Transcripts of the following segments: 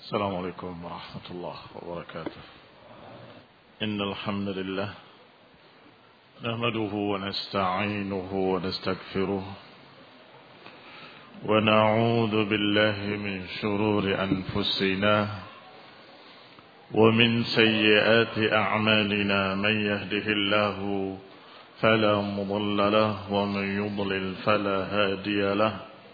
السلام عليكم ورحمة الله وبركاته. إن الحمد لله نحمده ونستعينه ونستغفره ونعوذ بالله من شرور أنفسنا ومن سيئات أعمالنا. من يهده الله فلا مضل له ومن يضلل فلا هادي له.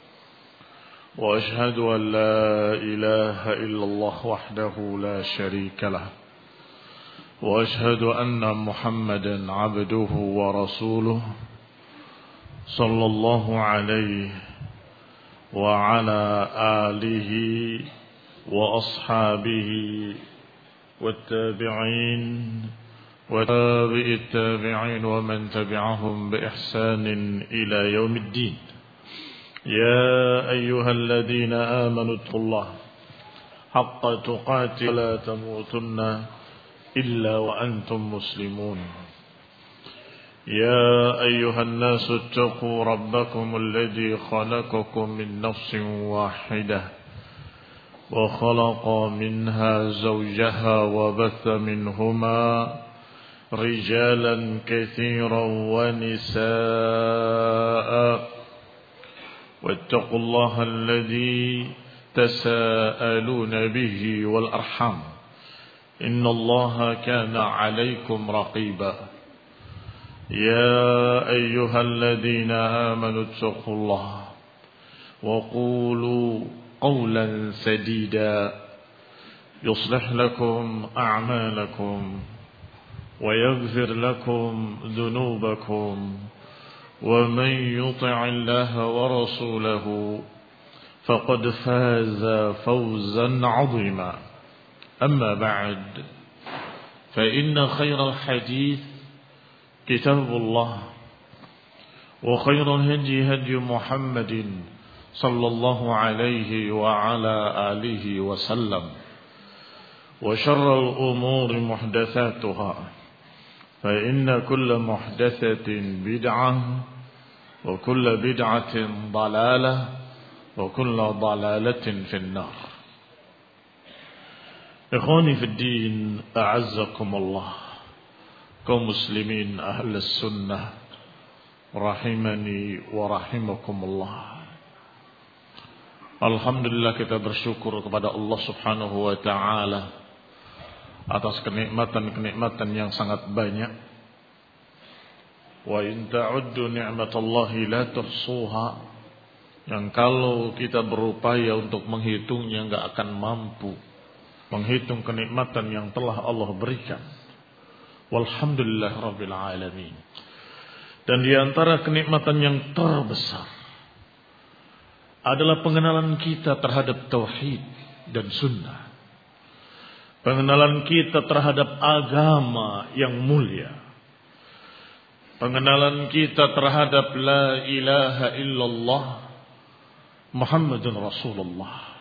وأشهد أن لا إله إلا الله وحده لا شريك له. وأشهد أن محمدا عبده ورسوله صلى الله عليه وعلى آله وأصحابه والتابعين وتابع التابعين ومن تبعهم بإحسان إلى يوم الدين. يا أيها الذين آمنوا اتقوا الله حق تقاته ولا تموتن إلا وأنتم مسلمون. يا أيها الناس اتقوا ربكم الذي خلقكم من نفس واحدة وخلق منها زوجها وبث منهما رجالا كثيرا ونساء. واتقوا الله الذي تساءلون به والأرحام إن الله كان عليكم رقيبا. يا أيها الذين آمنوا اتقوا الله وقولوا قولا سديدا يصلح لكم أعمالكم ويغفر لكم ذنوبكم. ومن يطع الله ورسوله فقد فاز فوزا عظيما. أما بعد فإن خير الحديث كتاب الله وخير الهدي هدي محمد صلى الله عليه وعلى آله وسلم. وشر الأمور محدثاتها فإن كل محدثة بدعة وكل بدعة ضلالة وكل ضلالة في النار. إخواني في الدين أعزكم الله kaum muslimin ahli sunnah rahimani wa rahimakumullah. Alhamdulillah, kita bersyukur kepada Allah subhanahu wa ta'ala atas kenikmatan-kenikmatan yang sangat banyak. Wa in ta'uddu ni'matallahi la tuhsuha, yang kalau kita berupaya untuk menghitungnya enggak akan mampu menghitung kenikmatan yang telah Allah berikan. Walhamdulillah rabbil alamin. Dan di antara kenikmatan yang terbesar adalah pengenalan kita terhadap tauhid dan sunnah. Pengenalan kita terhadap agama yang mulia. Pengenalan kita terhadap la ilaha illallah Muhammadun Rasulullah.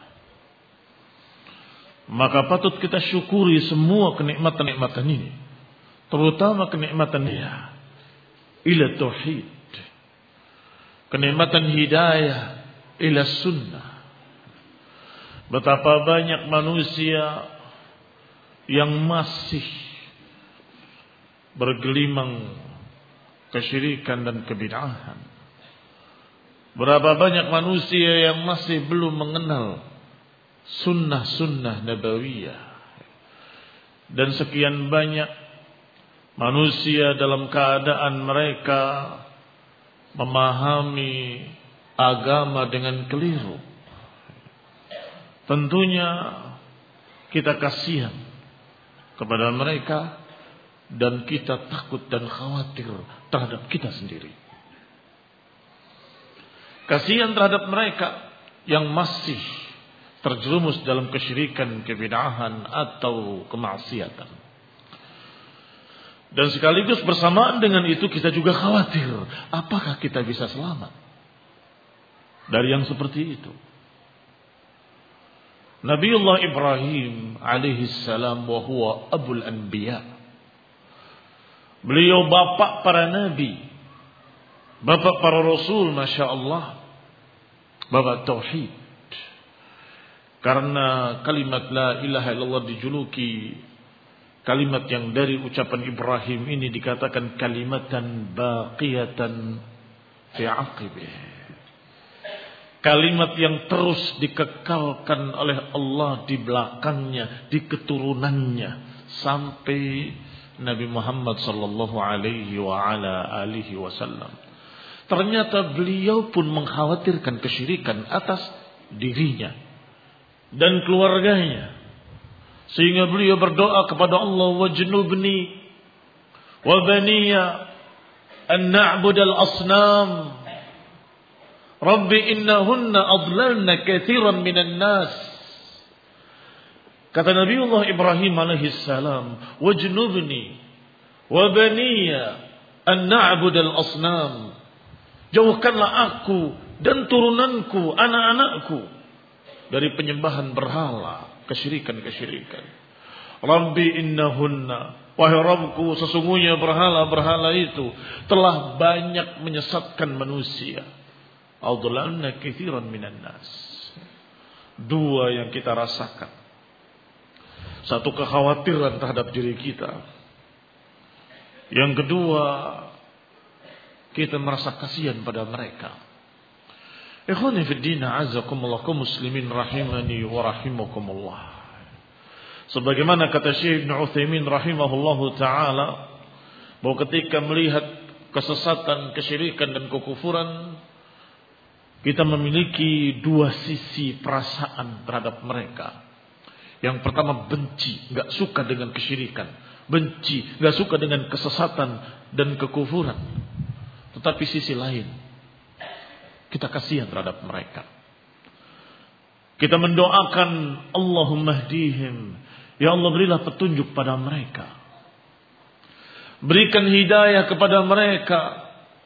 Maka patut kita syukuri semua kenikmatan-kenikmatan ini, terutama kenikmatan dia ila tauhid, kenikmatan hidayah ila sunnah. Betapa banyak manusia yang masih bergelimang kesyirikan dan kebid'ahan. Berapa banyak manusia yang masih belum mengenal sunnah-sunnah nabawiyah. Dan sekian banyak manusia dalam keadaan mereka memahami agama dengan keliru. Tentunya kita kasihan kepada mereka dan kita takut dan khawatir terhadap kita sendiri. Kasihan terhadap mereka yang masih terjerumus dalam kesyirikan, kebid'ahan atau kemaksiatan. Dan sekaligus bersamaan dengan itu kita juga khawatir, apakah kita bisa selamat dari yang seperti itu. Nabiullah Ibrahim alaihi salam wa huwa abul anbiya. Beliau bapak para nabi, bapak para rasul, masya Allah, bapak tauhid. Karena kalimat la ilaha illallah dijuluki kalimat yang dari ucapan Ibrahim ini dikatakan kalimatan baqiyatan fi aqibih. Kalimat yang terus dikekalkan oleh Allah di belakangnya, di keturunannya sampai Nabi Muhammad sallallahu alaihi wa ala alihi wasallam. Ternyata beliau pun mengkhawatirkan kesyirikan atas dirinya dan keluarganya. Sehingga beliau berdoa kepada Allah, wajnubni wa baniya an na'budal asnam. Rabbi innahunna adlalna katsiran minan nas. Kata Nabiullah Ibrahim alaihi salam, wajnubni wa baniya an na'budal asnam. Jauhkanlah aku dan turunanku, anak-anakku dari penyembahan berhala, kesyirikan-kesyirikan. Rabbi innahunna, wahai Rabbku, sesungguhnya berhala-berhala itu telah banyak menyesatkan manusia. Adlalna katsiran minan nas. Dua yang kita rasakan. Satu, kekhawatiran terhadap diri kita. Yang kedua, kita merasa kasihan pada mereka. Ikhwani fid din, a'azzakumullah, kaum muslimin rahimani wa rahimakumullah. Sebagaimana kata Syekh Ibnu Utsaimin rahimahullahu taala, bahwa ketika melihat kesesatan, kesyirikan dan kekufuran, kita memiliki dua sisi perasaan terhadap mereka. Yang pertama, benci, enggak suka dengan kesyirikan, benci, enggak suka dengan kesesatan dan kekufuran. Tetapi sisi lain, kita kasihan terhadap mereka. Kita mendoakan, Allahumma hdihim, ya Allah berilah petunjuk pada mereka. Berikan hidayah kepada mereka.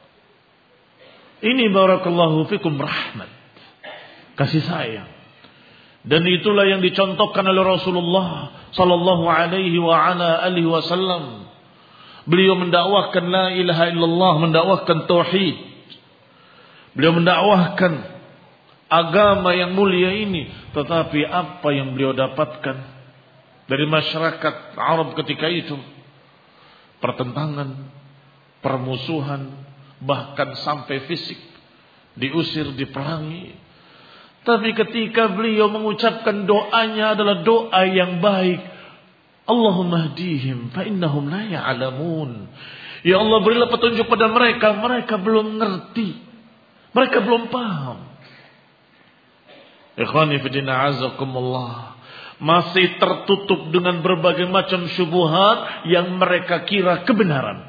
Ini barakallahu fikum rahmat, kasih sayang. Dan itulah yang dicontohkan oleh Rasulullah sallallahu alaihi wa ala alihi wasallam. Beliau mendakwahkan la ilaha illallah, mendakwahkan tauhid. Beliau mendakwahkan agama yang mulia ini, tetapi apa yang beliau dapatkan dari masyarakat Arab ketika itu? Pertentangan, permusuhan, bahkan sampai fisik, diusir, diperangi. Tapi ketika beliau mengucapkan doanya adalah doa yang baik, Allahumma hdihim fa innahum la ya'lamun. Ya Allah berilah petunjuk pada mereka, mereka belum ngerti, mereka belum paham. Ikhwani fillah azakumullah, masih tertutup dengan berbagai macam syubhat yang mereka kira kebenaran.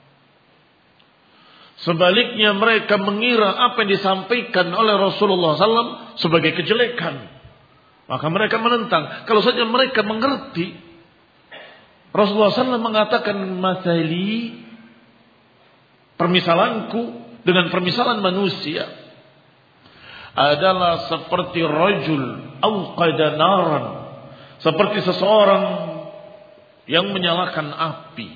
Sebaliknya mereka mengira apa yang disampaikan oleh Rasulullah SAW sebagai kejelekan. Maka mereka menentang. Kalau saja mereka mengerti, Rasulullah SAW mengatakan, mathali, permisalanku dengan permisalan manusia adalah seperti rajul auqada naran, seperti seseorang yang menyalakan api.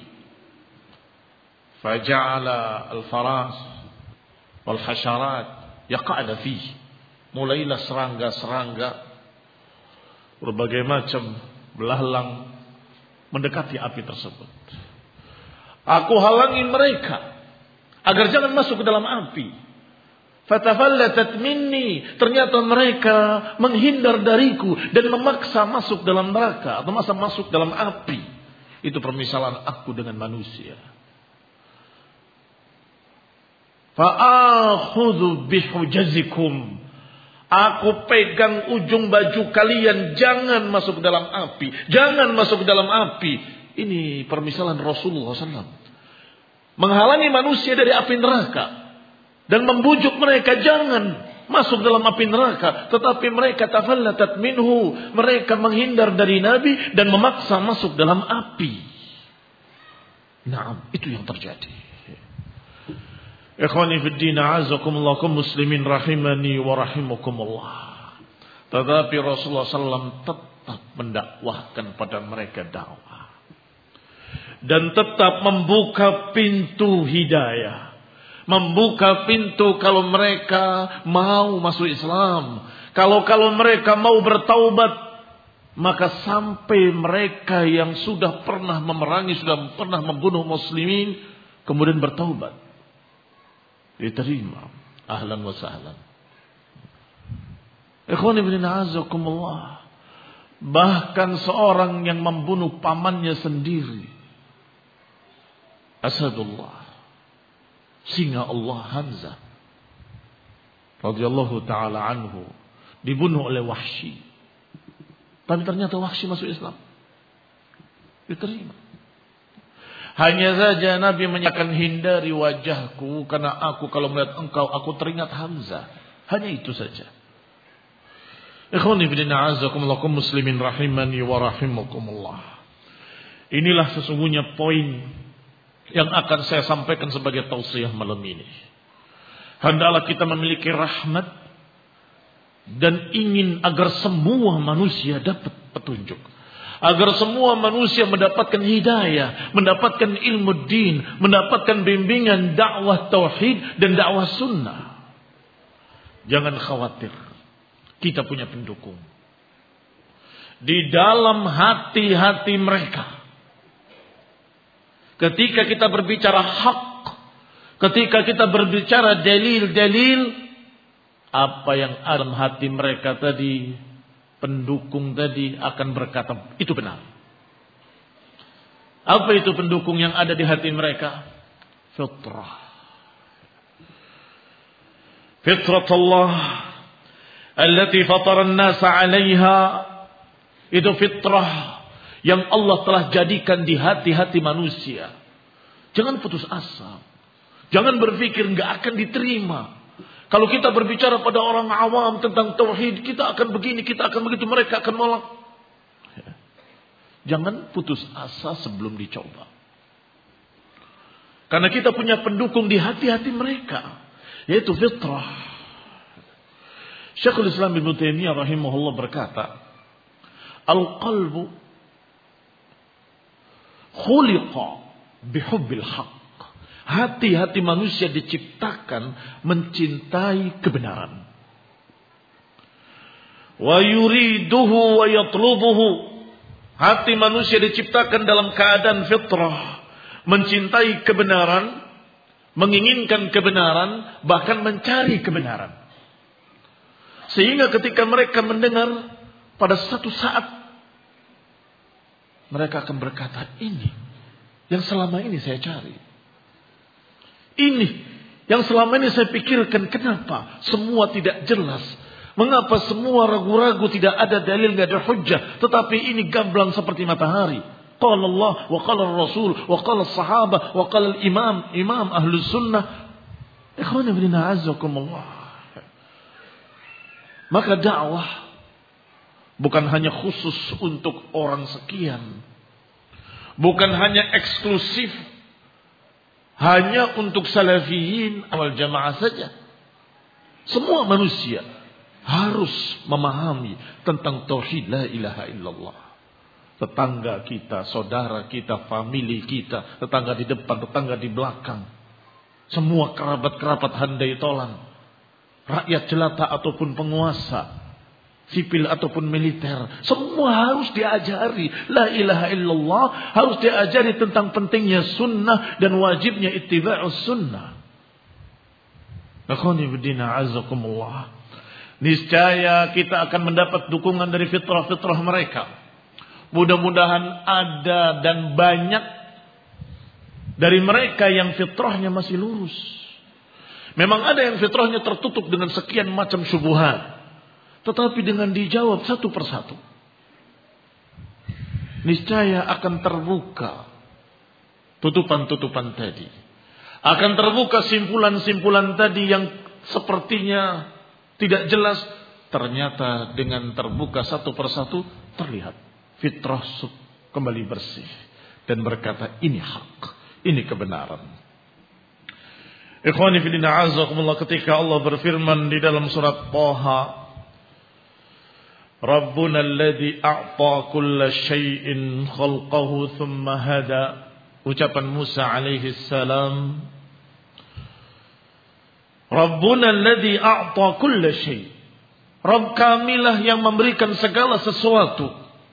Faja'ala al-faras wal hasyarat yaqa'na fihi. Mulailah serangga-serangga berbagai macam belalang mendekati api tersebut. Aku halangi mereka agar jangan masuk ke dalam api. Fatafallatat minni, ternyata mereka menghindar dariku dan memaksa masuk dalam neraka atau masuk dalam api. Itu permisalan aku dengan manusia. Fa'akhudhu bihujazikum, aku pegang ujung baju kalian, jangan masuk ke dalam api, jangan masuk ke dalam api. Ini permisalan Rasulullah SAW menghalangi manusia dari api neraka dan membujuk mereka jangan masuk dalam api neraka, tetapi mereka tafallatat minhu, mereka menghindar dari Nabi dan memaksa masuk dalam api. Naam, itu yang terjadi. Ikhwani fid din, a'azzakumullah, kaum muslimin rahimani wa rahimakumullah. Tetapi Rasulullah SAW tetap mendakwahkan pada mereka dakwah dan tetap membuka pintu hidayah, membuka pintu kalau mereka mau masuk Islam. Kalau mereka mau bertaubat, maka sampai mereka yang sudah pernah memerangi, sudah pernah membunuh muslimin, kemudian bertaubat, diterima. Ahlan wa sahlan. Ikhwan ibn a'azakumullah. Bahkan seorang yang membunuh pamannya sendiri, Asadullah, singa Allah Hamzah radhiyallahu taala anhu, dibunuh oleh Wahsy. Tapi ternyata Wahsy masuk Islam, diterima. Hanya saja Nabi menyatakan, hindari wajahku karena aku kalau melihat engkau aku teringat Hamzah. Hanya itu saja. Ikhwani fillah a'azakumullah muslimin rahimani wa rahimakumullah. Inilah sesungguhnya poin yang akan saya sampaikan sebagai tausiah malam ini. Hendaklah kita memiliki rahmat dan ingin agar semua manusia dapat petunjuk, agar semua manusia mendapatkan hidayah, mendapatkan ilmu din, mendapatkan bimbingan dakwah tauhid dan dakwah sunnah. Jangan khawatir, kita punya pendukung di dalam hati-hati mereka. Ketika kita berbicara hak, ketika kita berbicara dalil-dalil, apa yang ada dalam hati mereka tadi, pendukung tadi akan berkata itu benar. Apa itu pendukung yang ada di hati mereka? Fitrah. Fitratullah allati fatara an-nasa 'alaiha. Itu fitrah yang Allah telah jadikan di hati-hati manusia. Jangan putus asa. Jangan berpikir enggak akan diterima. Kalau kita berbicara pada orang awam tentang tauhid, kita akan begini, kita akan begitu, mereka akan nolak. Jangan putus asa sebelum dicoba. Karena kita punya pendukung di hati-hati mereka, yaitu fitrah. Syekhul Islam Ibnu Taimiyah rahimahullah berkata, al-qalbu khuliqa bihubbil haq. Hati-hati manusia diciptakan mencintai kebenaran. Wa yuriduhu wa yatlubuhu. Hati manusia diciptakan dalam keadaan fitrah, mencintai kebenaran, menginginkan kebenaran, bahkan mencari kebenaran. Sehingga ketika mereka mendengar, pada satu saat mereka akan berkata, ini yang selama ini saya cari. Ini yang selama ini saya pikirkan, kenapa semua tidak jelas? Mengapa semua ragu-ragu, tidak ada dalil, tidak ada hujjah, tetapi ini gamblang seperti matahari. Qala Allah, wa qala Rasul, wa qala sahabah, wa qala imam ahlus sunnah. Ikhwan fillah a'azakumullah. Maka dakwah bukan hanya khusus untuk orang sekian. Bukan hanya eksklusif, hanya untuk salafiyin awal jamaah saja. Semua manusia harus memahami tentang tauhid la ilaha illallah. Tetangga kita, saudara kita, famili kita, tetangga di depan, tetangga di belakang, semua kerabat-kerabat handai tolan, rakyat jelata ataupun penguasa, sipil ataupun militer, semua harus diajari la ilaha illallah, harus diajari tentang pentingnya sunnah dan wajibnya ittiba'us sunnah. Akhwani bidina azakumullah. Niscaya kita akan mendapat dukungan dari fitrah-fitrah mereka. Mudah-mudahan ada dan banyak dari mereka yang fitrahnya masih lurus. Memang ada yang fitrahnya tertutup dengan sekian macam syubhat, tetapi dengan dijawab satu persatu, niscaya akan terbuka tutupan-tutupan tadi. Akan terbuka simpulan-simpulan tadi yang sepertinya tidak jelas. Ternyata dengan terbuka satu persatu terlihat fitrah kembali bersih dan berkata ini hak, ini kebenaran. Ikhwani fillah a'azakumullah, ketika Allah berfirman di dalam surat Thaha, Rabbuna alladhi a'ta kulla syai'in khalqahu thumma hada. Ucapan Musa alaihi salam Rabbuna alladhi a'ta kulla syai'. Rabb kamilah yang memberikan segala sesuatu.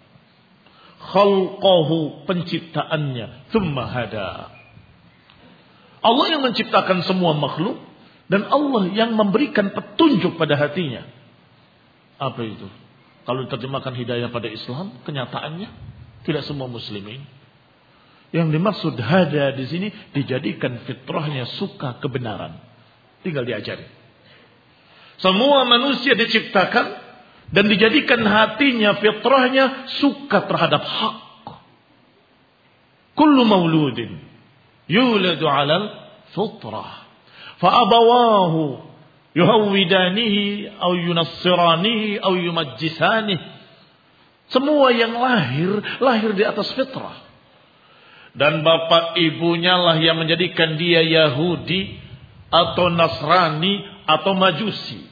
Khalqahu, penciptaannya, thumma hada. Allah yang menciptakan semua makhluk dan Allah yang memberikan petunjuk pada hatinya. Apa itu? Kalau diterjemahkan hidayah pada Islam, kenyataannya tidak semua muslimin. Yang dimaksud hada di sini dijadikan fitrahnya suka kebenaran. Tinggal diajari. Semua manusia diciptakan dan dijadikan hatinya, fitrahnya suka terhadap hak. Kullu mauludin yuladu 'alal fitrah. Fa abawahu yuhawwidanihi aw yunassiranihi aw yumajjisanihi. Semua yang lahir di atas fitrah. Dan bapak ibunya lah yang menjadikan dia Yahudi atau Nasrani atau Majusi.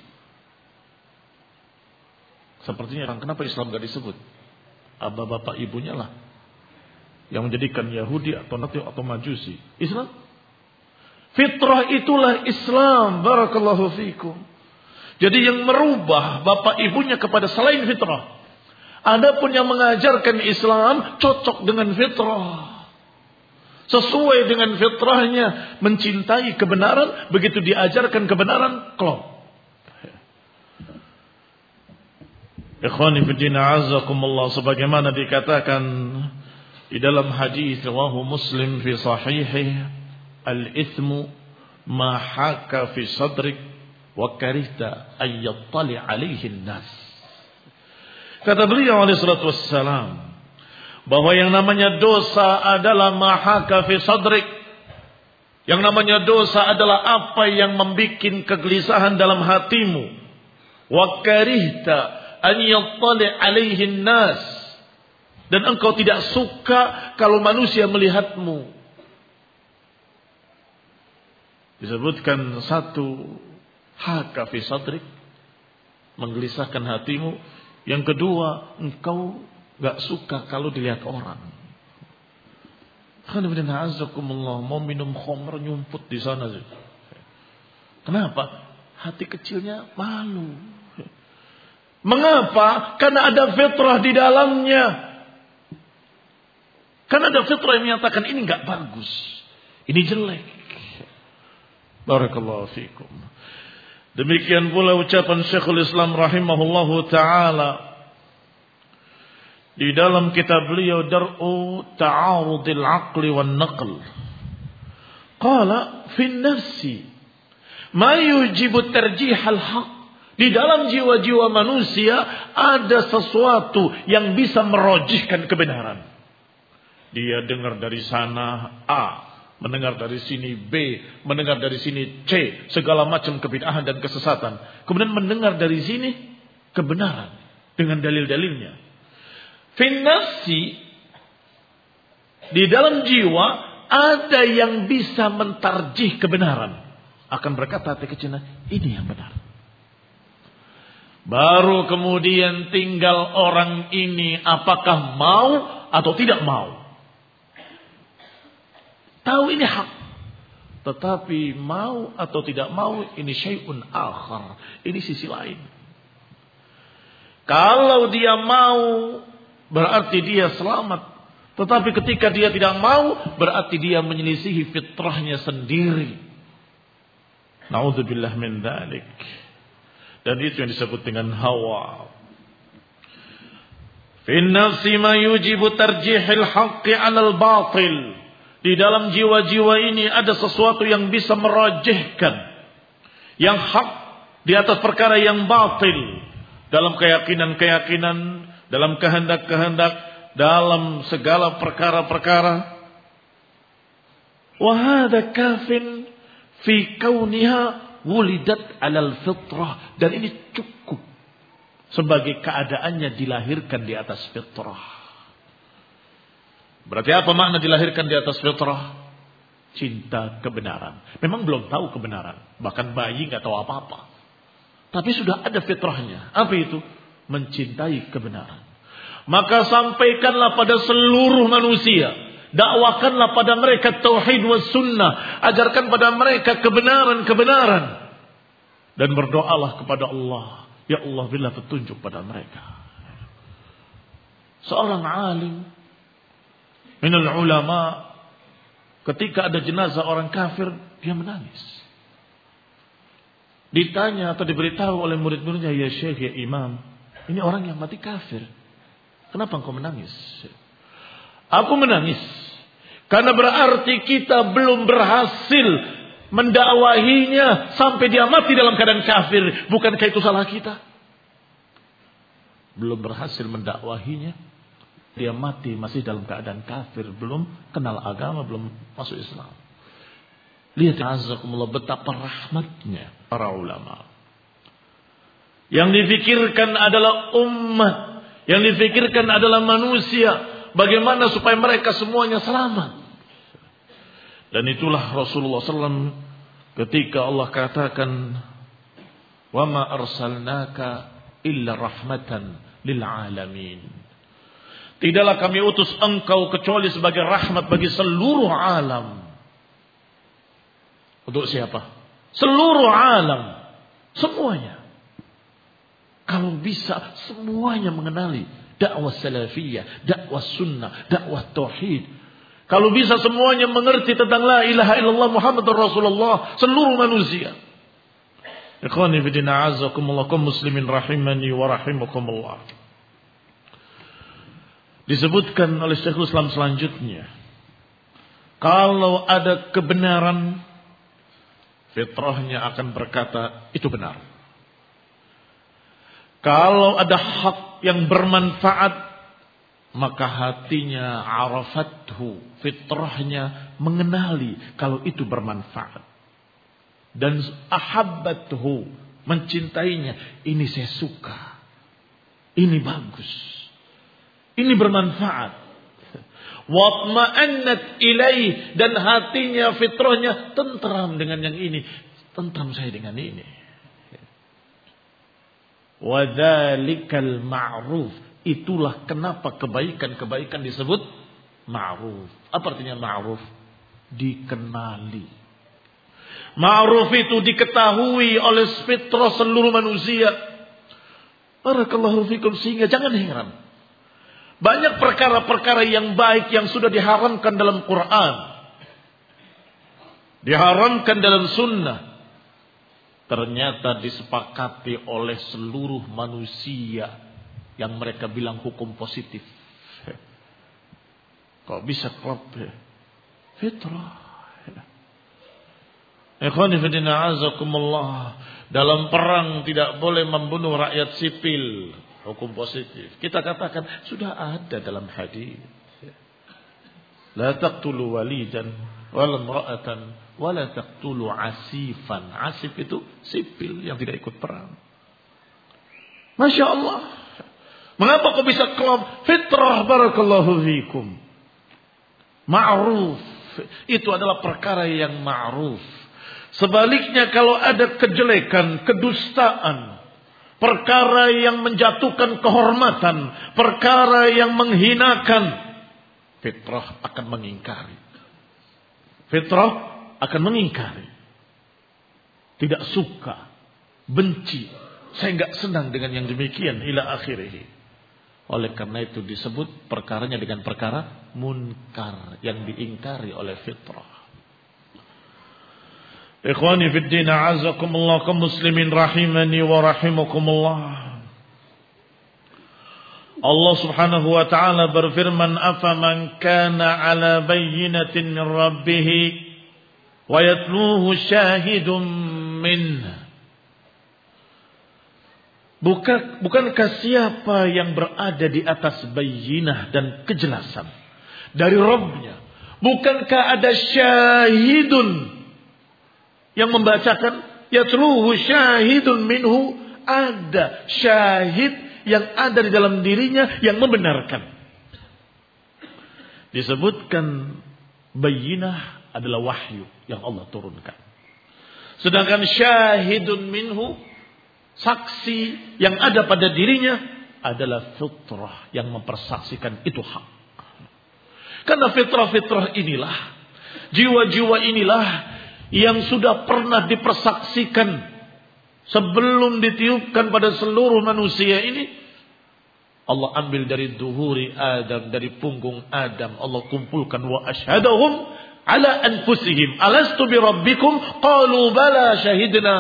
Sepertinya kenapa Islam gak disebut? Bapak ibunya lah yang menjadikan Yahudi atau Nasrani atau Majusi. Islam? Fitrah itulah Islam. Barakallahu fikum. Jadi yang merubah bapak ibunya kepada selain fitrah. Adapun yang mengajarkan Islam cocok dengan fitrah. Sesuai dengan fitrahnya, mencintai kebenaran, begitu diajarkan kebenaran, klop. Ikhwani fiddin a'azzakumullah, sebagaimana dikatakan di dalam hadis rawahu Muslim fi sahihih, al-ithmu ma haka fi sadrik wa karihta ay yattali alaihi an-nas. Kata beliau alaihi salatu wassalam, bahwa yang namanya dosa adalah mahaka fi sadrik. Yang namanya dosa adalah apa yang membuat kegelisahan dalam hatimu. Wa karihta an yattali alaihi nas. Dan engkau tidak suka kalau manusia melihatmu. Disebutkan satu, haka fi sadrik, menggelisahkan hatimu. Yang kedua, engkau gak suka kalau dilihat orang. Mau minum khamr nyumput di sana. Kenapa? Hati kecilnya malu. Mengapa? Karena ada fitrah di dalamnya. Karena ada fitrah yang menyatakan ini gak bagus, ini jelek. Barakallahu fikum. Demikian pula ucapan Syekhul Islam rahimahullahu ta'ala di dalam kitab beliau Dar'u Ta'arudil Aqli wan Naql. Qala fi nafsi ma yujibu tarjihal haq. Di dalam jiwa-jiwa manusia ada sesuatu yang bisa merojihkan kebenaran. Dia dengar dari sana A, mendengar dari sini B, mendengar dari sini C, segala macam kebid'ahan dan kesesatan. Kemudian mendengar dari sini kebenaran dengan dalil-dalilnya. Finnafsi, di dalam jiwa ada yang bisa mentarjih kebenaran. Akan berkata hati kecilnya, ini yang benar. Baru kemudian tinggal orang ini apakah mau atau tidak mau. Tahu ini hak, tetapi mau atau tidak mau ini syai'un akhar. Ini sisi lain. Kalau dia mau, berarti dia selamat. Tetapi ketika dia tidak mau, berarti dia menyelisihi fitrahnya sendiri. Na'udzubillah min dzalik. Dan itu yang disebut dengan hawa. Fi nafsi ma yujibu tarjihil haqqi 'alal batil. Di dalam jiwa-jiwa ini ada sesuatu yang bisa merajihkan yang hak di atas perkara yang batil. Dalam keyakinan-keyakinan, dalam kehendak-kehendak, dalam segala perkara-perkara. Wa hadza kafin fi kauniha wulidat 'alal fitrah, dan ini cukup sebagai keadaannya dilahirkan di atas fitrah. Berarti apa makna dilahirkan di atas fitrah? Cinta kebenaran. Memang belum tahu kebenaran, bahkan bayi enggak tahu apa-apa. Tapi sudah ada fitrahnya. Apa itu? Mencintai kebenaran. Maka sampaikanlah pada seluruh manusia, dakwakanlah pada mereka tauhid was sunnah, ajarkan pada mereka kebenaran-kebenaran. Dan berdoalah kepada Allah, ya Allah berilah petunjuk pada mereka. Seorang alim minal ulama, ketika ada jenazah orang kafir, dia menangis. Ditanya atau diberitahu oleh murid-muridnya, ya Syekh, ya Imam, ini orang yang mati kafir, kenapa engkau menangis? Aku menangis karena berarti kita belum berhasil mendakwahinya sampai dia mati dalam keadaan kafir. Bukankah itu salah kita? Belum berhasil mendakwahinya, dia mati masih dalam keadaan kafir, belum kenal agama, belum masuk Islam. Lihat azakumullah betapa rahmatnya para ulama. Yang difikirkan adalah umat, yang difikirkan adalah manusia, bagaimana supaya mereka semuanya selamat. Dan itulah Rasulullah SAW ketika Allah katakan, wa ma arsalnaka illa rahmatan lil alamin. Tidaklah kami utus engkau kecuali sebagai rahmat bagi seluruh alam. Untuk siapa? Seluruh alam. Semuanya. Kalau bisa semuanya mengenali dakwah salafiyah, dakwah sunnah, dakwah tauhid. Kalau bisa semuanya mengerti tentang la ilaha illallah Muhammadur Rasulullah, seluruh manusia. Ikhwani fi din a'azzakumullah kaum muslimin rahimani wa rahimakumullah. Disebutkan oleh Syekhul Islam selanjutnya, kalau ada kebenaran, fitrahnya akan berkata itu benar. Kalau ada hak yang bermanfaat, maka hatinya arafathu, fitrahnya mengenali kalau itu bermanfaat. Dan ahabbathu, mencintainya, ini saya suka, ini bagus, ini bermanfaat. Watma'annat ilaih, dan hatinya, fitrahnya tentram dengan yang ini, tentram saya dengan ini. Wadzalikal ma'ruf, itulah kenapa kebaikan-kebaikan disebut ma'ruf. Apa artinya ma'ruf? Dikenali. Ma'ruf itu diketahui oleh fitrah seluruh manusia. Barakallahu fikum, sehingga jangan heran. Banyak perkara-perkara yang baik yang sudah diharamkan dalam Quran, diharamkan dalam sunnah, ternyata disepakati oleh seluruh manusia yang mereka bilang hukum positif. Kok bisa klop? Fitrah. Ikhwani fillah azakumullah, dalam perang tidak boleh membunuh rakyat sipil. Hukum positif. Kita katakan sudah ada dalam hadis. La taqtulu walidan wala imra'atan wala taqtulu asifan. Asif itu sipil yang tidak ikut perang. Masya Allah. Mengapa kok bisa klop? Fitrah, barakallahu fikum. Ma'ruf. Itu adalah perkara yang ma'ruf. Sebaliknya kalau ada kejelekan, kedustaan, perkara yang menjatuhkan kehormatan, perkara yang menghinakan, fitrah akan mengingkari. Fitrah akan mengingkari. Tidak suka, benci, saya enggak senang dengan yang demikian ila akhirih. Oleh karena itu disebut perkaranya dengan perkara munkar yang diingkari oleh fitrah. Ikhwani fid din a'azzakumullah kaum muslimin rahimani wa rahimakumullah. Allah Subhanahu wa taala berfirman, afaman kana ala bayyinatin min rabbih wa yatluhu syahidun minhu. Bukankah siapa yang berada di atas bayyinah dan kejelasan dari Rabbnya, bukankah ada syahidun yang membacakan, yatluhu syahidun minhu, ada syahid yang ada di dalam dirinya yang membenarkan. Disebutkan bayyinah adalah wahyu yang Allah turunkan. Sedangkan syahidun minhu, saksi yang ada pada dirinya adalah fitrah yang mempersaksikan itu hak. Karena fitrah-fitrah inilah, jiwa-jiwa inilah yang sudah pernah dipersaksikan Sebelum ditiupkan pada seluruh manusia ini, Allah ambil dari duhuri Adam, dari punggung Adam. Allah kumpulkan wa asyhadahum ala anfusihim alastu bi rabbikum qalu bala syahidna.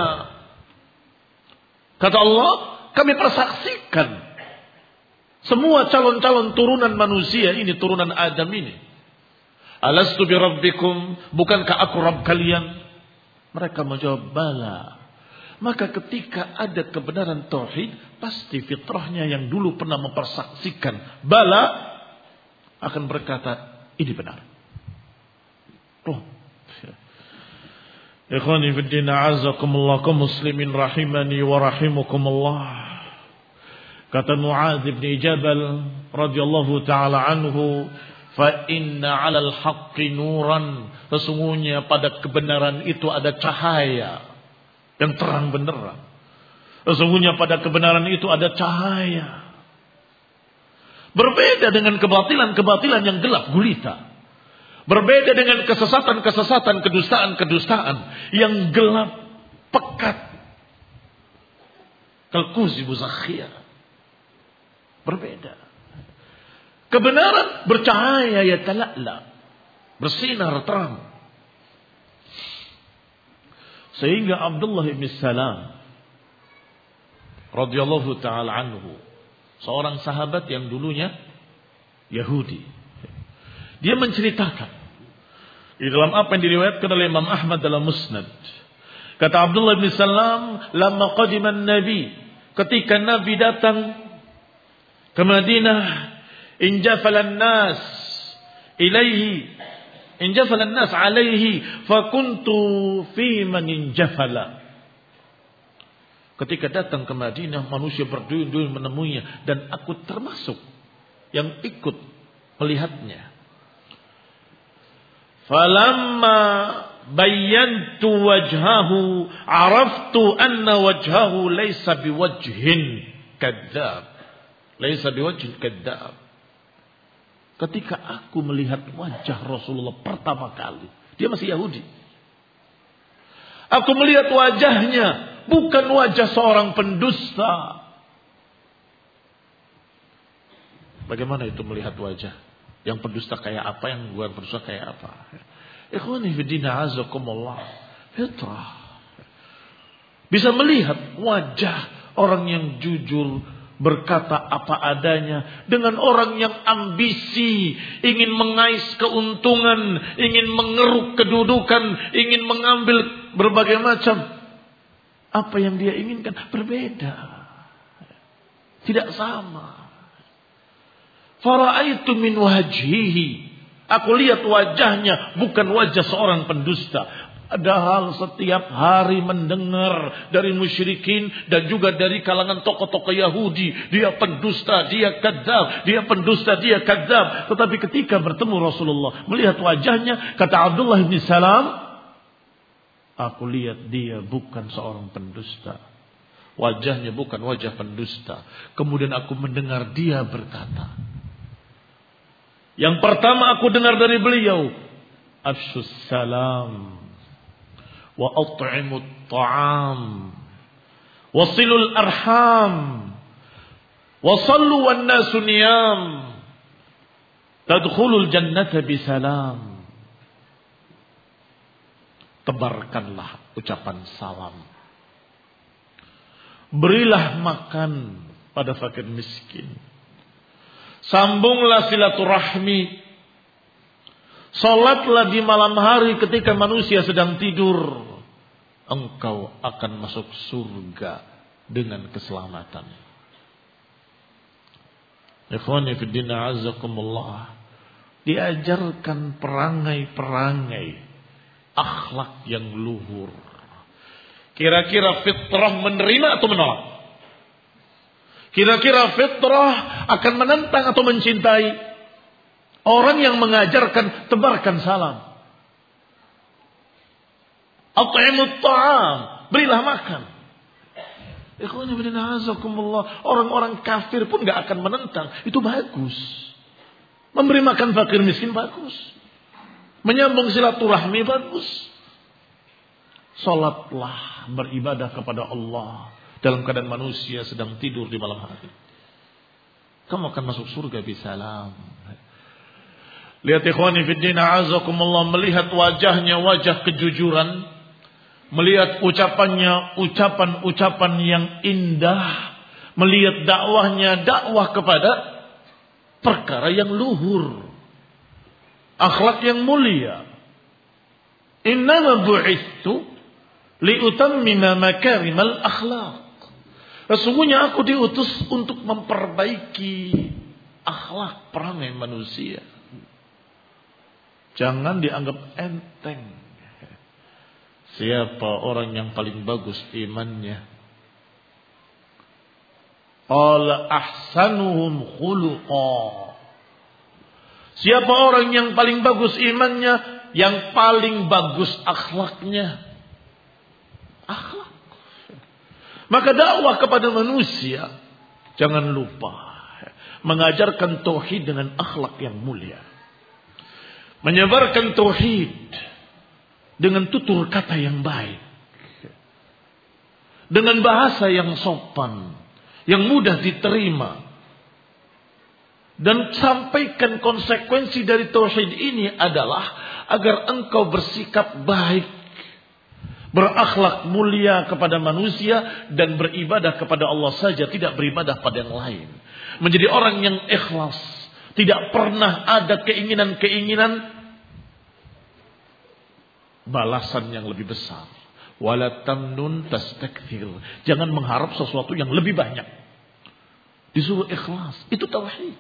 Kata Allah, kami persaksikan semua calon-calon turunan manusia ini, turunan Adam ini. Alastu bi rabbikum, bukankah aku Rabb kalian? Mereka menjawab bala. Maka ketika ada kebenaran tauhid, pasti fitrahnya yang dulu pernah mempersaksikan bala akan berkata ini benar. Oh. Ikhwani fi din, a'azzakumullah, kaum muslimin rahimani wa rahimakumullah. Kata Mu'adz bin Jabal radhiyallahu taala anhu, fa inna 'alal haqqi nuran, sesungguhnya pada kebenaran itu ada cahaya yang terang benderang. Sesungguhnya pada kebenaran itu ada cahaya. Berbeda dengan kebatilan-kebatilan yang gelap gulita. Berbeda dengan kesesatan-kesesatan, kedustaan-kedustaan yang gelap pekat. Kalkuzi buzakhiyah. Berbeda. Kebenaran bercahaya, ya tala'la, bersinar terang. Sehingga Abdullah bin Salam radhiyallahu taala anhu, seorang sahabat yang dulunya Yahudi, dia menceritakan di dalam apa yang diriwayatkan oleh Imam Ahmad dalam Musnad. Kata Abdullah bin Salam, "Lamma qadima an-nabi", ketika Nabi datang ke Madinah, injafala an-nas ilaihi, injafala an-nas alaihi, fakuntu fi man injafala. Ketika datang ke Madinah, manusia berduyun-duyun menemuinya, dan aku termasuk yang ikut melihatnya. Falamma bayyantu wajhahu, araftu anna wajhahu laysa biwajhin kadzdzab. Laysa biwajhin kadzdzab. Ketika aku melihat wajah Rasulullah pertama kali, dia masih Yahudi. Aku melihat wajahnya, bukan wajah seorang pendusta. Bagaimana itu melihat wajah? Yang pendusta kayak apa, yang bukan pendusta kayak apa? Ikhwani fi din, azakumullah, fitrah. Bisa melihat wajah orang yang jujur, berkata apa adanya, dengan orang yang ambisi, ingin mengais keuntungan, ingin mengeruk kedudukan, ingin mengambil berbagai macam. Apa yang dia inginkan berbeda, tidak sama. Fara'aitu min wajhihi, aku lihat wajahnya, bukan wajah seorang pendusta. Padahal setiap hari mendengar dari musyrikin dan juga dari kalangan tokoh-tokoh Yahudi, dia pendusta, dia kadzdzab, dia pendusta, dia kadzdzab. Tetapi ketika bertemu Rasulullah, melihat wajahnya, kata Abdullah bin Salam, aku lihat dia bukan seorang pendusta. Wajahnya bukan wajah pendusta. Kemudian aku mendengar dia berkata, yang pertama aku dengar dari beliau, afshus salam wa at'imut ta'am wa silul arham wa sallu wan nasu niyam tadkhulul jannata bisalam. Tebarkanlah ucapan salam, berilah makan pada fakir miskin, sambunglah silaturahmi, salatlah di malam hari ketika manusia sedang tidur, engkau akan masuk surga dengan keselamatan. Ikhwani fi din, azakumullah, diajarkan perangai-perangai akhlak yang luhur. Kira-kira fitrah menerima atau menolak? Kira-kira fitrah akan menentang atau mencintai? Orang yang mengajarkan tebarkan salam, at'imut ta'am, berilah makan. Ikhwani fillah, azakumullah, orang-orang kafir pun gak akan menentang. Itu bagus. Memberi makan fakir miskin bagus. Menyambung silaturahmi bagus. Salatlah, beribadah kepada Allah dalam keadaan manusia sedang tidur di malam hari. Kamu akan masuk surga bisalam. Lihat ikhwani fiddin a'azakumullah, melihat wajahnya wajah kejujuran, melihat ucapannya ucapan-ucapan yang indah, melihat dakwahnya dakwah kepada perkara yang luhur, akhlak yang mulia. Innama bu'ithu liutammima makarimal akhlaq. Sesungguhnya aku diutus untuk memperbaiki akhlak perangai manusia. Jangan dianggap enteng. Siapa orang yang paling bagus imannya? Qala ahsanuhum khuluqa. Siapa orang yang paling bagus imannya? Yang paling bagus akhlaknya. Akhlak. Maka dakwah kepada manusia, jangan lupa mengajarkan tauhid dengan akhlak yang mulia. Menyebarkan tauhid dengan tutur kata yang baik. Dengan bahasa yang sopan, yang mudah diterima. Dan sampaikan konsekuensi dari tauhid ini adalah agar engkau bersikap baik, berakhlak mulia kepada manusia dan beribadah kepada Allah saja, tidak beribadah pada yang lain. Menjadi orang yang ikhlas, tidak pernah ada keinginan-keinginan balasan yang lebih besar. Wala tamnun tastakthir. Jangan mengharap sesuatu yang lebih banyak. Disuruh ikhlas, itu tauhid.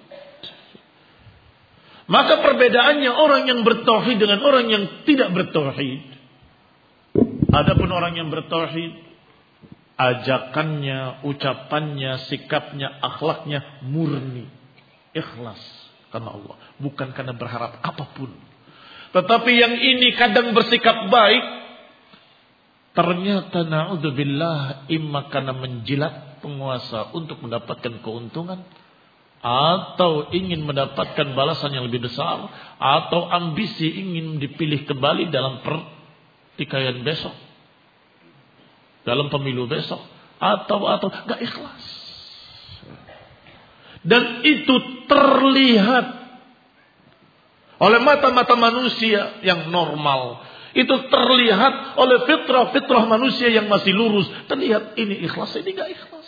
Maka perbedaannya orang yang bertauhid dengan orang yang tidak bertauhid. Adapun orang yang bertauhid, ajakannya, ucapannya, sikapnya, akhlaknya murni, ikhlas karena Allah, bukan karena berharap apapun. Tetapi yang ini kadang bersikap baik, ternyata na'udzubillah imma karena menjilat penguasa untuk mendapatkan keuntungan, atau ingin mendapatkan balasan yang lebih besar, atau ambisi ingin dipilih kembali dalam pertikaian besok, dalam pemilu besok, atau gak ikhlas. Dan itu terlihat oleh mata-mata manusia yang normal. Itu terlihat oleh fitrah-fitrah manusia yang masih lurus. Terlihat ini ikhlas, ini gak ikhlas.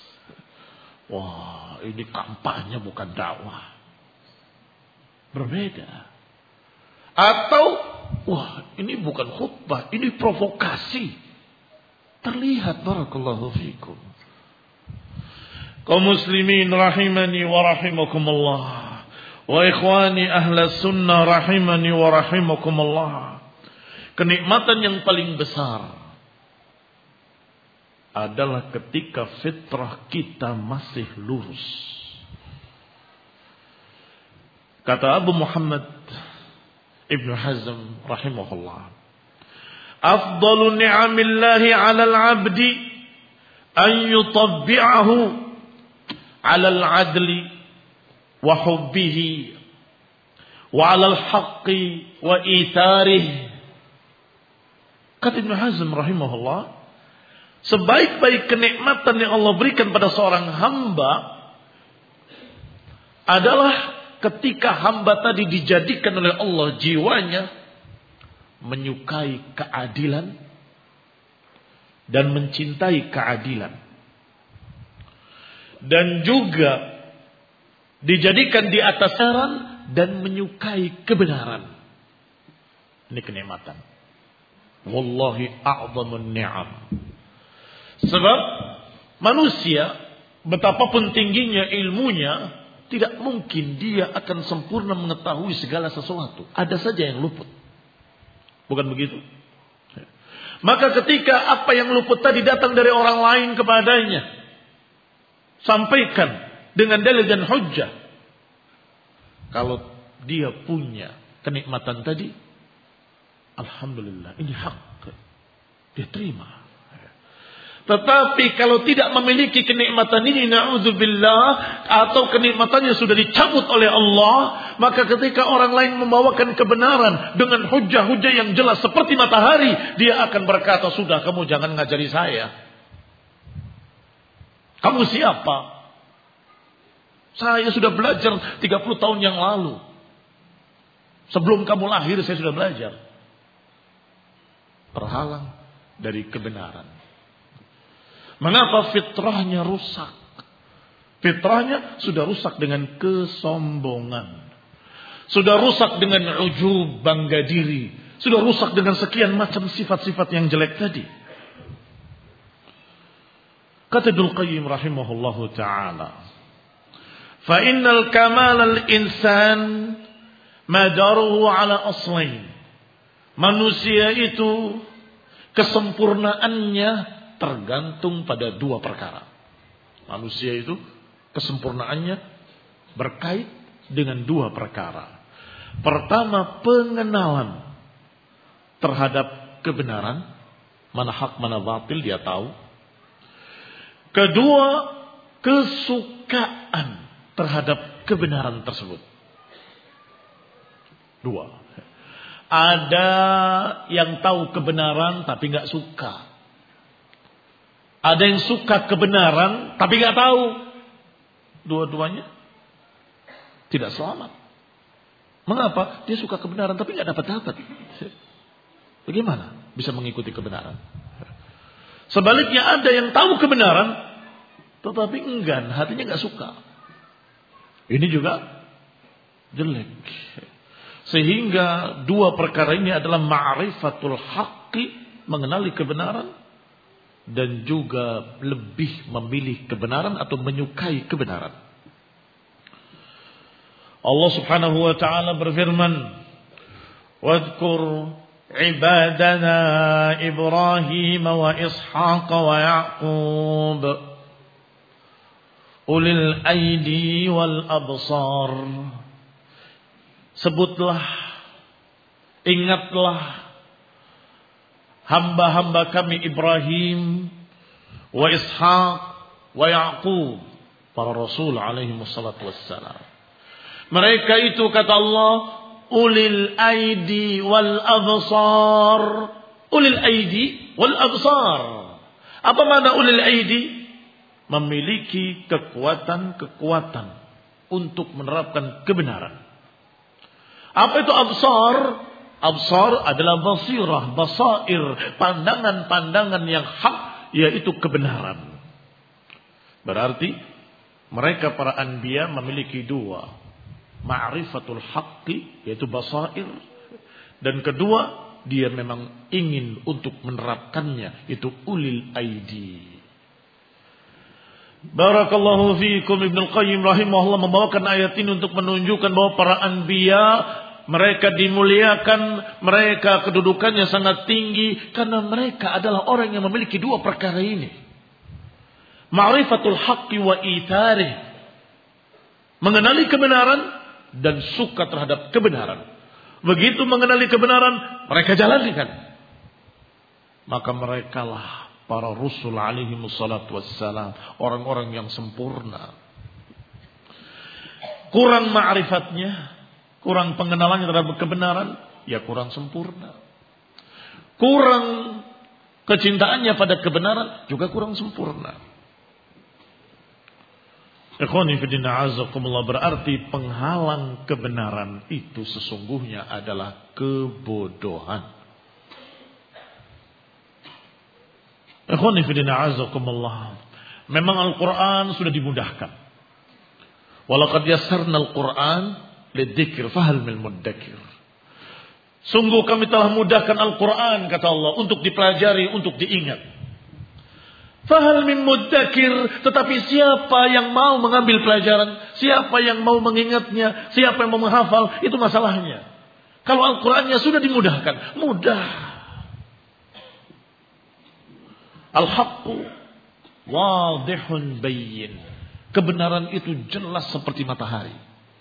Wah, ini kampanye bukan dakwah. Berbeda. Atau, wah ini bukan khutbah, ini provokasi. Terlihat, barakallahu fikum. Kaum muslimin rahimani wa rahimakumullah. Wa ikhwani ahla sunnah rahimani wa rahimakumullah. Kenikmatan yang paling besar adalah ketika fitrah kita masih lurus. Kata Abu Muhammad Ibn Hazm rahimahullah, afdalu ni'amillahi 'alal 'abdi an yutabbi'ahu 'alal 'adli wa hubbihi wa 'alal haqqi wa itharihi. Kata Ibn Hazm rahimahullah, sebaik-baik kenikmatan yang Allah berikan pada seorang hamba adalah ketika hamba tadi dijadikan oleh Allah jiwanya menyukai keadilan dan mencintai keadilan, dan juga dijadikan di atas saran dan menyukai kebenaran. Ini kenikmatan. Wallahi a'zamun ni'am. Sebab manusia betapapun tingginya ilmunya, tidak mungkin dia akan sempurna mengetahui segala sesuatu. Ada saja yang luput. Bukan begitu? Maka ketika apa yang luput tadi datang dari orang lain kepadanya, sampaikan dengan dalil dan hujjah. Kalau dia punya kenikmatan tadi, alhamdulillah, ini hak, dia terima. Tetapi kalau tidak memiliki kenikmatan ini, na'udzubillah, atau kenikmatannya sudah dicabut oleh Allah, maka ketika orang lain membawakan kebenaran dengan hujah-hujah yang jelas seperti matahari, dia akan berkata, sudah kamu jangan ngajari saya. Kamu siapa? Saya sudah belajar 30 tahun yang lalu. Sebelum kamu lahir saya sudah belajar. Terhalang dari kebenaran. Mengapa fitrahnya rusak? Fitrahnya sudah rusak dengan kesombongan. Sudah rusak dengan ujub, bangga diri. Sudah rusak dengan sekian macam sifat-sifat yang jelek tadi. Kata Ibnu Qayyim rahimahullahu ta'ala, fa innal kamal al-insan madaruhu ala aslain. Manusia itu kesempurnaannya tergantung pada dua perkara. Manusia itu kesempurnaannya berkait dengan dua perkara. Pertama, pengenalan terhadap kebenaran, mana hak mana batil dia tahu. Kedua, kesukaan terhadap kebenaran tersebut. Dua. Ada yang tahu kebenaran tapi nggak suka. Ada yang suka kebenaran tapi nggak tahu. Dua-duanya tidak selamat. Mengapa? Dia suka kebenaran tapi nggak dapat. Bagaimana bisa mengikuti kebenaran? Sebaliknya ada yang tahu kebenaran tetapi enggan, hatinya nggak suka. Ini juga jelek. Sehingga dua perkara ini adalah ma'rifatul haqqi, mengenali kebenaran, dan juga lebih memilih kebenaran atau menyukai kebenaran. Allah Subhanahu wa taala berfirman, "Wadhkur ibadana Ibrahim wa Ishaq wa Ya'qub ulil aidi wal absar." Sebutlah, ingatlah hamba-hamba kami Ibrahim, wa Ishaq, wa Ya'qub, para rasul alaihi wassalatu wassalam. Mereka itu kata Allah, ulil aidi wal absar. Ulil aidi wal absar. Apa makna ulil aidi? Memiliki kekuatan-kekuatan untuk menerapkan kebenaran. Apa itu absar? Absar adalah basirah, basair, pandangan-pandangan yang hak, yaitu kebenaran. Berarti mereka para anbiya memiliki dua. Ma'rifatul haqqi, yaitu basair. Dan kedua, dia memang ingin untuk menerapkannya, itu ulil aidi. Barakallahu fiikum. Ibnu Qayyim rahimahullah membawakan ayat ini untuk menunjukkan bahwa para anbiya, mereka dimuliakan, mereka kedudukannya sangat tinggi karena mereka adalah orang yang memiliki dua perkara ini. Ma'rifatul haqqi wa itharih, mengenali kebenaran dan suka terhadap kebenaran. Begitu mengenali kebenaran, mereka jalankan. Maka merekalah para rasul alaihi wassalatu wassalam, orang-orang yang sempurna. Kurang ma'rifatnya, kurang pengenalannya terhadap kebenaran, ya kurang sempurna. Kurang kecintaannya pada kebenaran, juga kurang sempurna. Ikhwani fillah azakumullah, berarti penghalang kebenaran itu sesungguhnya adalah kebodohan. Ikhwani fillah azakumullah, memang Al-Quran sudah dimudahkan. Walaqad yassarna Al-Quran lidzikr fahal min muddakir. Sungguh kami telah mudahkan Al-Quran, kata Allah, untuk dipelajari, untuk diingat. Fahal min muddakir, tetapi siapa yang mau mengambil pelajaran, siapa yang mau mengingatnya, siapa yang mau menghafal, itu masalahnya. Kalau Al-Qurannya sudah dimudahkan, mudah. Al-haqqu wadihun bayyin. Kebenaran itu jelas seperti matahari.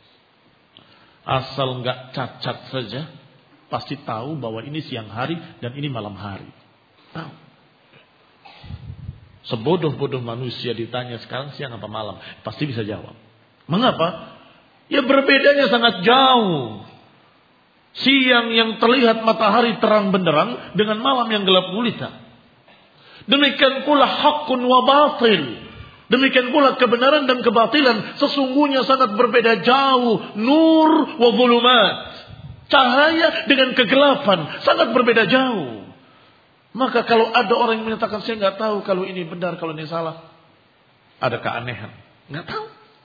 Asal enggak cacat saja, pasti tahu bahwa ini siang hari dan ini malam hari. Tahu. Sebodoh-bodoh manusia ditanya sekarang siang apa malam, pasti bisa jawab. Mengapa? Ya berbedanya sangat jauh. Siang yang terlihat matahari terang benderang dengan malam yang gelap gulita. Demikian pula hakun wa batil. Demikian pula kebenaran dan kebatilan sesungguhnya sangat berbeda jauh. Nur wa zulumat. Cahaya dengan kegelapan sangat berbeda jauh. Maka kalau ada orang yang menyatakan saya nggak tahu kalau ini benar, kalau ini salah, ada keanehan. Nggak tahu.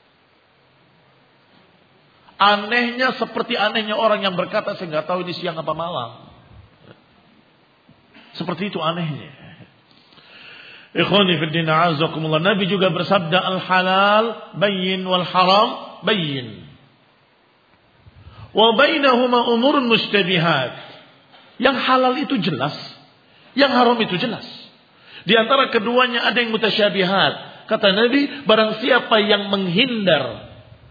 Anehnya seperti anehnya orang yang berkata saya nggak tahu ini siang apa malam. Seperti itu anehnya. Ikhwani fi din a'azakumullah. Nabi juga bersabda al-halal bayyin wal haram bayyin. Wa bainahuma umurun mushtabihat. Yang halal itu jelas. Yang haram itu jelas. Di antara keduanya ada yang mutasyabihat. Kata Nabi, barang siapa yang menghindar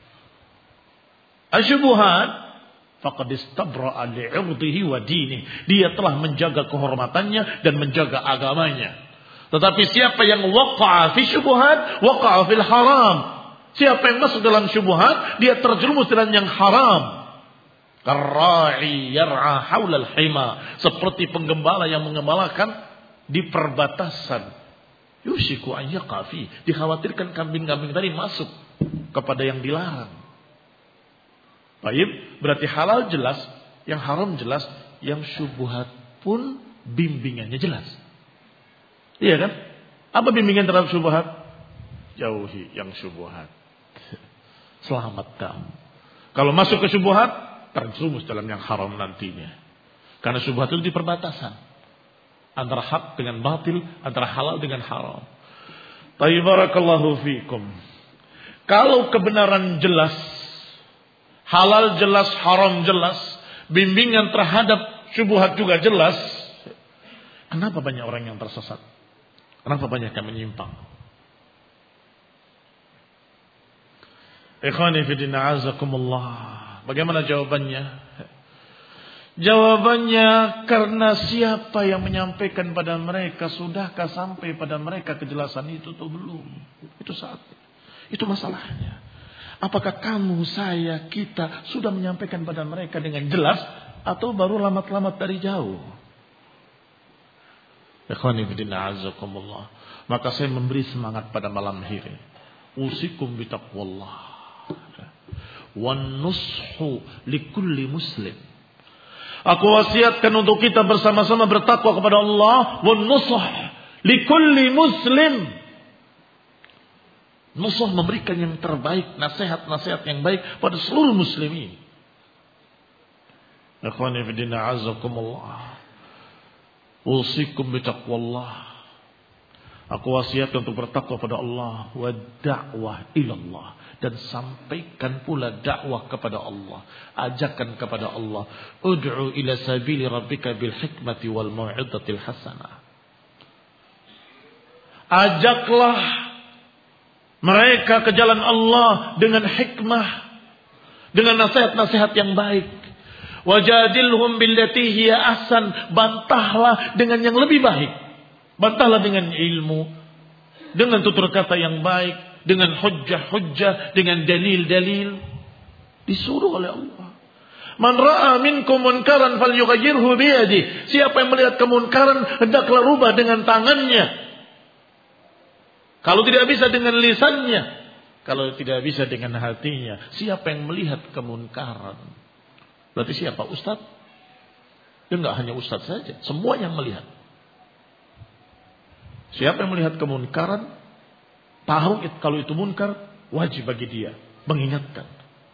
asyubuhat, faqad istabra'a li'irdihi wa dinihi. Dia telah menjaga kehormatannya dan menjaga agamanya. Tetapi siapa yang waqa'a fi syubuhat, waqa'a fil haram. Siapa yang masuk dalam syubuhat, dia terjerumus dalam yang haram. Karra'i yar'a haulal hima, seperti penggembala yang mengembalakan di perbatasan. Yushiku an yaqafi, dikhawatirkan kambing-kambing tadi masuk kepada yang dilarang. Baik, berarti halal jelas, yang haram jelas, yang syubhat pun bimbingannya jelas. Iya kan? Apa bimbingan terhadap syubhat? Jauhi yang syubhat. Selamat kamu. Kalau masuk ke syubhat, terjerumus dalam yang haram nantinya. Karena syubhat itu di perbatasan antara hak dengan batil, antara halal dengan haram. Barakallahu fikum. Kalau kebenaran jelas, halal jelas, haram jelas, bimbingan terhadap syubhat juga jelas, kenapa banyak orang yang tersesat? Kenapa banyak yang menyimpang? Ikhwani fi din a'azakumullah. Bagaimana jawabannya? Jawabannya karena siapa yang menyampaikan pada mereka, sudahkah sampai pada mereka kejelasan itu atau belum? Itu saatnya. Itu masalahnya. Apakah kamu, saya, kita sudah menyampaikan pada mereka dengan jelas atau baru lamat-lamat dari jauh? Ikhwani fillah azakumullah. Maka saya memberi semangat pada malam hari. Usikum bitaqwallah. Wan nushu likulli muslim. Aku wasiatkan untuk kita bersama-sama bertakwa kepada Allah. Wan nusuh likulli muslim. Nusuh memberikan yang terbaik, nasihat-nasihat yang baik pada seluruh muslimin. Ikhwani fi din a'azakumullah. Usikum bitaqwallah. Aku wasiatkan untuk bertakwa pada Allah wa da'wah ilallah, dan sampaikan pula dakwah kepada Allah, ajakan kepada Allah. Ud'u ila sabili rabbika bil hikmati wal mau'izatil hasanah. Ajaklah mereka ke jalan Allah dengan hikmah, dengan nasihat-nasihat yang baik. Wajadilhum billati hiya ahsan, bantahlah dengan yang lebih baik. Bantahlah dengan ilmu, dengan tutur kata yang baik, dengan hujjah-hujjah, dengan dalil-dalil. Disuruh oleh Allah. Man ra'a minkum munkaran falyughayyirhu biyadihi. Siapa yang melihat kemunkaran, hendaklah rubah dengan tangannya. Kalau tidak bisa dengan lisannya, kalau tidak bisa dengan hatinya. Siapa yang melihat kemunkaran? Berarti siapa? Ustaz? Ya enggak hanya ustaz saja, semua yang melihat. Siapa yang melihat kemunkaran, tahu kalau itu munkar, wajib bagi dia mengingatkan.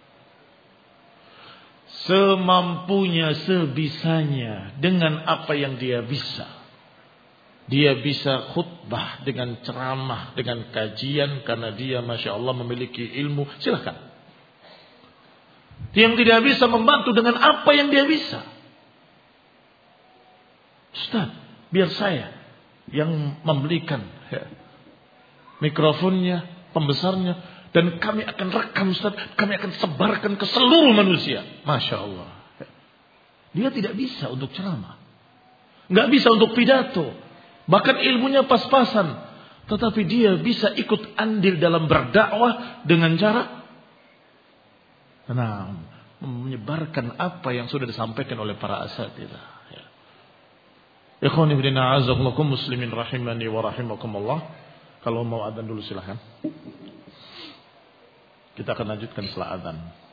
Semampunya, sebisanya, dengan apa yang dia bisa. Dia bisa khutbah dengan ceramah, dengan kajian, karena dia Masya Allah memiliki ilmu, silakan. Yang tidak bisa membantu dengan apa yang dia bisa. Ustaz, biar saya yang membelikan mikrofonnya, pembesarnya, dan kami akan rekam, Ustaz, kami akan sebarkan ke seluruh manusia. Masya Allah. Dia tidak bisa untuk ceramah, nggak bisa untuk pidato, bahkan ilmunya pas-pasan. Tetapi dia bisa ikut andil dalam berdakwah dengan cara menyebarkan apa yang sudah disampaikan oleh para asatidzah. Ya. Ikhwani fillah, a'azzakumullah muslimin rahimani wa rahimakumullah. Kalau mau adzan dulu silahkan. Kita akan lanjutkan setelah adzan.